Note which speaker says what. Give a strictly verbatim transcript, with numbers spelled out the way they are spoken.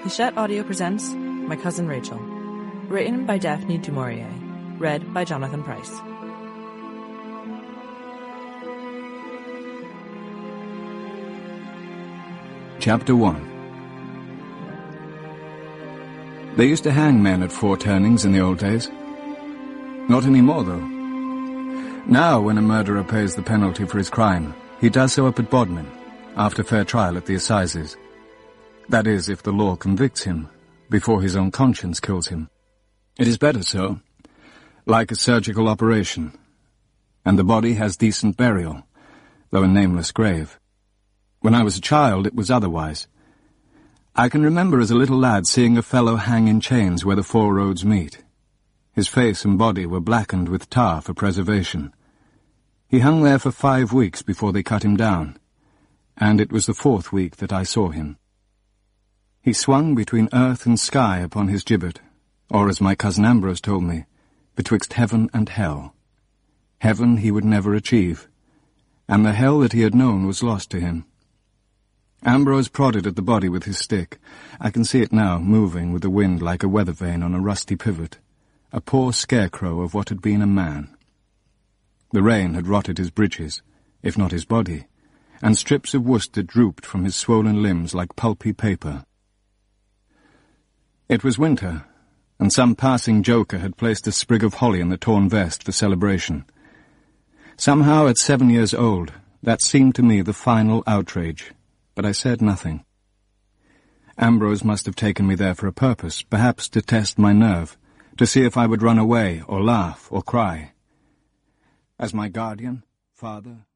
Speaker 1: Hachette Audio presents My Cousin Rachel, written by Daphne du Maurier, read by Jonathan Price.
Speaker 2: Chapter one. They used to hang men at four turnings in the old days. Not anymore, though. Now, when a murderer pays the penalty for his crime, he does so up at Bodmin, after fair trial at the assizes. That is, if the law convicts him, before his own conscience kills him. It is better so, like a surgical operation, and the body has decent burial, though a nameless grave. When I was a child, it was otherwise. I can remember as a little lad seeing a fellow hang in chains where the four roads meet. His face and body were blackened with tar for preservation. He hung there for five weeks before they cut him down, and it was the fourth week that I saw him. He swung between earth and sky upon his gibbet, or as my cousin Ambrose told me, betwixt heaven and hell. Heaven he would never achieve, and the hell that he had known was lost to him. Ambrose prodded at the body with his stick. I can see it now, moving with the wind like a weather vane on a rusty pivot, a poor scarecrow of what had been a man. The rain had rotted his breeches, if not his body, and strips of worsted drooped from his swollen limbs like pulpy paper. It was winter, and some passing joker had placed a sprig of holly in the torn vest for celebration. Somehow, at seven years old, that seemed to me the final outrage, but I said nothing. Ambrose must have taken me there for a purpose, perhaps to test my nerve, to see if I would run away, or laugh, or cry. As my guardian, father,